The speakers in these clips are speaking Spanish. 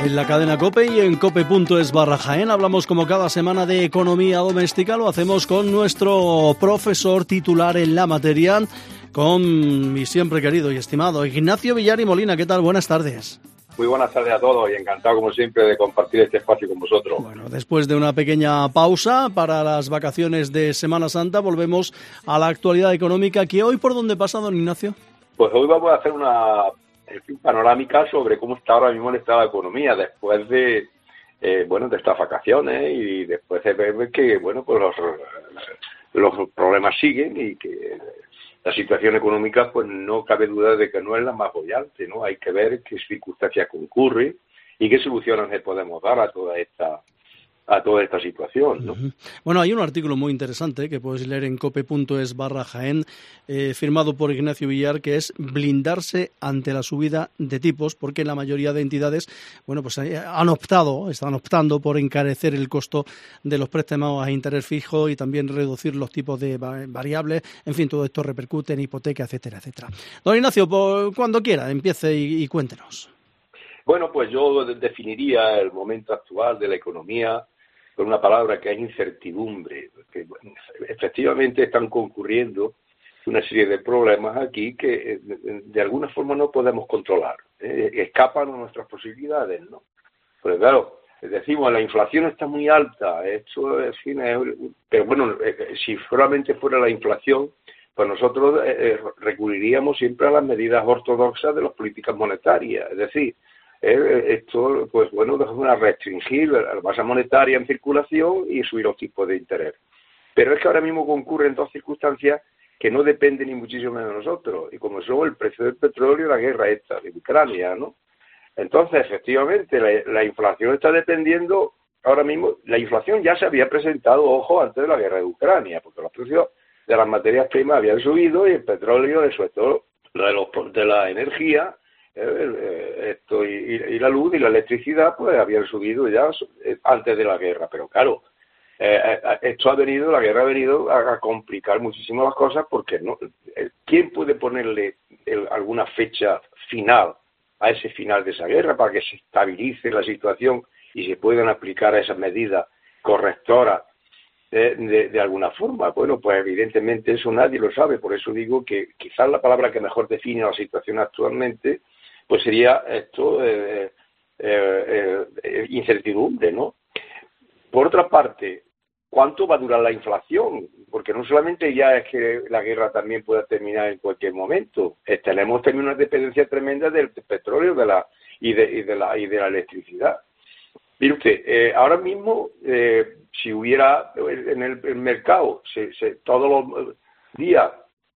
En la cadena COPE y en cope.es/Jaén hablamos como cada semana de economía doméstica. Lo hacemos con nuestro profesor titular en la materia, con mi siempre querido y estimado Ignacio Villar y Molina. ¿Qué tal? Buenas tardes. Muy buenas tardes a todos y encantado como siempre de compartir este espacio con vosotros. Bueno, después de una pequeña pausa para las vacaciones de Semana Santa, volvemos a la actualidad económica. ¿Que hoy por dónde pasa, don Ignacio? Pues hoy vamos a hacer una panorámica sobre cómo está ahora mismo el estado de la economía después de de estas vacaciones y después de ver que pues los problemas siguen y que la situación económica pues no cabe duda de que no es la más boyante, ¿no? Hay que ver qué circunstancias concurren y qué soluciones le podemos dar a toda esta situación, ¿no? Bueno, hay un artículo muy interesante que puedes leer en cope.es/Jaén, firmado por Ignacio Villar, que es blindarse ante la subida de tipos, porque la mayoría de entidades, están optando por encarecer el costo de los préstamos a interés fijo y también reducir los tipos de variables. En fin, todo esto repercute en hipoteca, etcétera, etcétera. Don Ignacio, cuando quiera, empiece y cuéntenos. Bueno, pues yo definiría el momento actual de la economía con una palabra que es incertidumbre, que efectivamente están concurriendo una serie de problemas aquí que de alguna forma no podemos controlar, escapan a nuestras posibilidades, ¿no? Pues claro, decimos, la inflación está muy alta, pero bueno, si solamente fuera la inflación, pues nosotros recurriríamos siempre a las medidas ortodoxas de las políticas monetarias, es decir, esto, pues bueno, dejamos restringir la masa monetaria en circulación y subir los tipos de interés. Pero es que ahora mismo concurren dos circunstancias que no dependen ni muchísimo menos de nosotros, y como son el precio del petróleo y la guerra esta de Ucrania, ¿no? Entonces, efectivamente, la inflación está dependiendo, ahora mismo, la inflación ya se había presentado, ojo, antes de la guerra de Ucrania, porque los precios de las materias primas habían subido y el petróleo, sobre todo de la energía, y la luz y la electricidad pues habían subido ya antes de la guerra, pero claro, la guerra ha venido a complicar muchísimo las cosas porque no, ¿quién puede ponerle alguna fecha final a ese final de esa guerra para que se estabilice la situación y se puedan aplicar esas medidas correctoras de alguna forma? Bueno, pues evidentemente eso nadie lo sabe, por eso digo que quizás la palabra que mejor define la situación actualmente pues sería esto, incertidumbre, ¿no? Por otra parte, ¿cuánto va a durar la inflación? Porque no solamente ya es que la guerra también pueda terminar en cualquier momento. Tenemos también una dependencia tremenda del petróleo y de la electricidad. Mire usted, ahora mismo, si hubiera en el mercado todos los días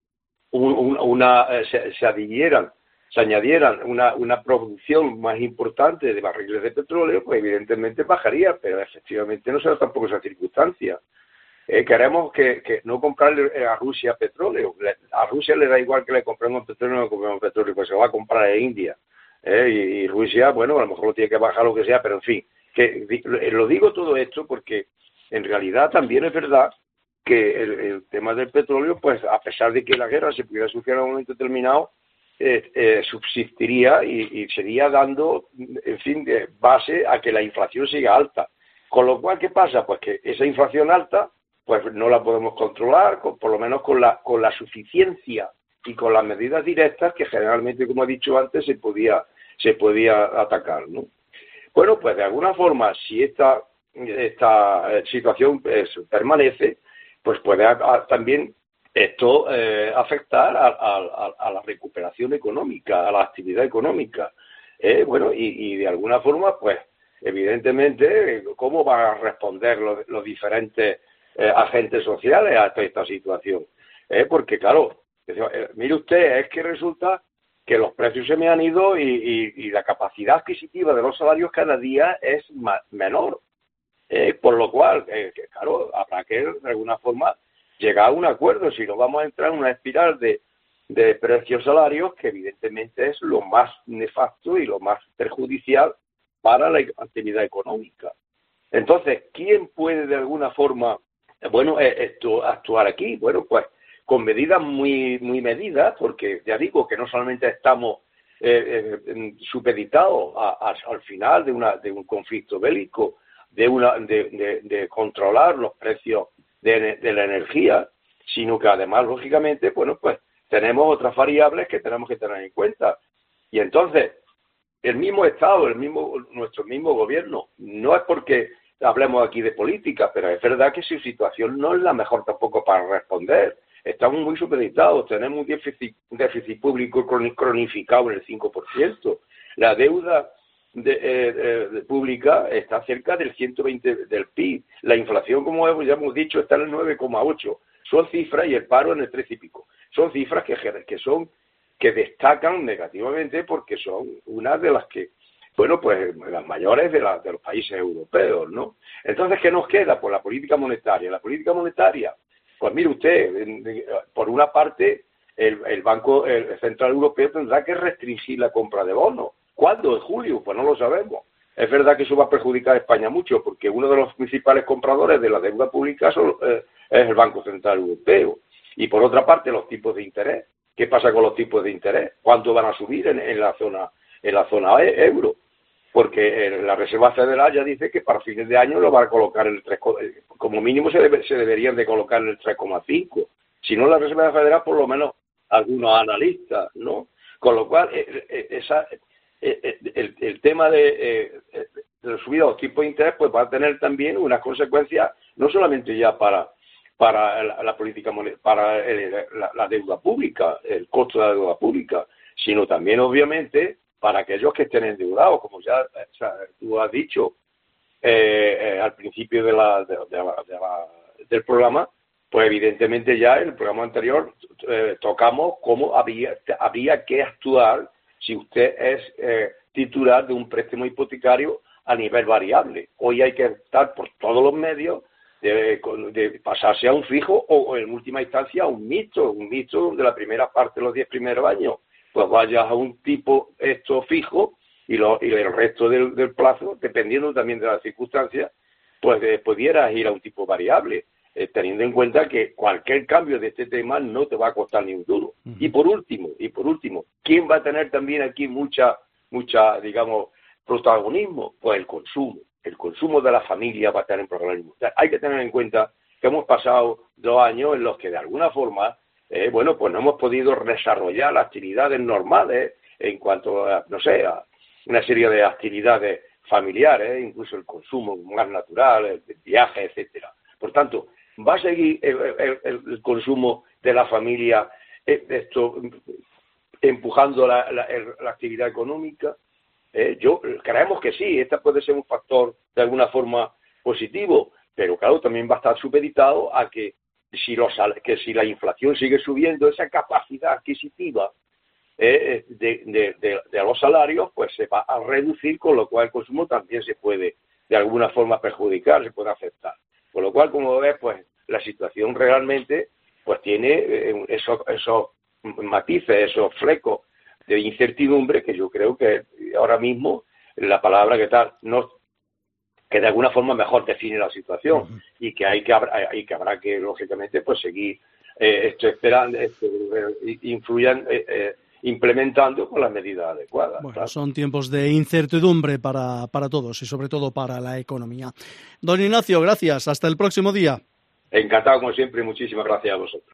se añadieran una producción más importante de barriles de petróleo, pues evidentemente bajaría, pero efectivamente no será tampoco esa circunstancia. Queremos que no comprarle a Rusia petróleo. A Rusia le da igual que le compremos petróleo o no le compremos petróleo, pues se lo va a comprar a India. Y Rusia, bueno, a lo mejor lo tiene que bajar lo que sea, pero en fin. Lo digo todo esto porque en realidad también es verdad que el tema del petróleo, pues a pesar de que la guerra se pudiera solucionar en un momento determinado, subsistiría y sería dando, en fin, de base a que la inflación siga alta. Con lo cual, ¿qué pasa? Pues que esa inflación alta, pues no la podemos controlar, por lo menos con la suficiencia y con las medidas directas que generalmente, como he dicho antes, se podía atacar, ¿no? Bueno, pues de alguna forma, si esta situación permanece, pues puede también esto afectar a la recuperación económica, a la actividad económica. Y de alguna forma, pues, evidentemente, ¿cómo van a responder los diferentes agentes sociales a esta situación? Porque, claro, mire usted, es que resulta que los precios se me han ido y la capacidad adquisitiva de los salarios cada día es menor. Por lo cual, claro, habrá que de alguna forma llegar a un acuerdo, si no vamos a entrar en una espiral de precios-salarios que evidentemente es lo más nefasto y lo más perjudicial para la actividad económica. Entonces, ¿quién puede de alguna forma actuar aquí? Bueno, pues con medidas muy medidas, porque ya digo que no solamente estamos supeditados al final de un conflicto bélico, de controlar los precios de la energía, sino que además, lógicamente, bueno, pues tenemos otras variables que tenemos que tener en cuenta. Y entonces, el mismo Estado, nuestro mismo gobierno, no es porque hablemos aquí de política, pero es verdad que su situación no es la mejor tampoco para responder. Estamos muy supeditados, tenemos un déficit público cronificado en el 5%. La deuda pública está cerca del 120% del PIB. La inflación, como ya hemos dicho, está en el 9,8%. Son cifras, y el paro en el 13 y pico. Son cifras que destacan negativamente porque son una de las que, bueno, pues las mayores de los países europeos, ¿no? Entonces, ¿qué nos queda? Pues la política monetaria. La política monetaria, pues mire usted, por una parte, el Banco Central Europeo tendrá que restringir la compra de bonos. ¿Cuándo? ¿En julio? Pues no lo sabemos. Es verdad que eso va a perjudicar a España mucho, porque uno de los principales compradores de la deuda pública es el Banco Central Europeo. Y por otra parte, los tipos de interés. ¿Qué pasa con los tipos de interés? ¿Cuánto van a subir en la zona euro? Porque la Reserva Federal ya dice que para fines de año lo va a colocar en el 3, como mínimo se deberían de colocar en el 3,5. Si no la Reserva Federal, por lo menos algunos analistas, ¿no? Con lo cual, el tema de la subida de los tipos de interés pues va a tener también unas consecuencias, no solamente ya para la política monetaria, para la deuda pública, el costo de la deuda pública, sino también, obviamente, para aquellos que estén endeudados, como ya tú has dicho al principio del programa, pues evidentemente ya en el programa anterior tocamos cómo habría que actuar si usted es titular de un préstamo hipotecario a nivel variable. Hoy hay que optar por todos los medios de pasarse a un fijo o en última instancia a un mixto donde la primera parte, los 10 primeros años, pues vayas a un tipo fijo y el resto del plazo, dependiendo también de las circunstancias, pues pudieras ir a un tipo variable, teniendo en cuenta que cualquier cambio de este tema no te va a costar ni un duro. Uh-huh. Y por último, ¿quién va a tener también aquí mucha, digamos, protagonismo? Pues el consumo. El consumo de la familia va a tener problemas. Hay que tener en cuenta que hemos pasado 2 años en los que de alguna forma, pues no hemos podido desarrollar las actividades normales en cuanto a, no sé, a una serie de actividades familiares, incluso el consumo más natural, el viaje, etcétera. Por tanto, va a seguir el consumo de la familia empujando la actividad económica. Creemos que sí, este puede ser un factor de alguna forma positivo, pero claro, también va a estar supeditado a que si la inflación sigue subiendo, esa capacidad adquisitiva de los salarios, pues se va a reducir, con lo cual el consumo también se puede de alguna forma perjudicar, se puede afectar. Con lo cual, como ves, pues la situación realmente pues tiene esos matices, esos flecos de incertidumbre que yo creo que ahora mismo la palabra que de alguna forma mejor define la situación. Uh-huh. Y que habrá que lógicamente pues seguir esperando, implementando con las medidas adecuadas. Bueno, claro. Son tiempos de incertidumbre para todos y sobre todo para la economía. Don Ignacio, gracias. Hasta el próximo día. Encantado como siempre y muchísimas gracias a vosotros.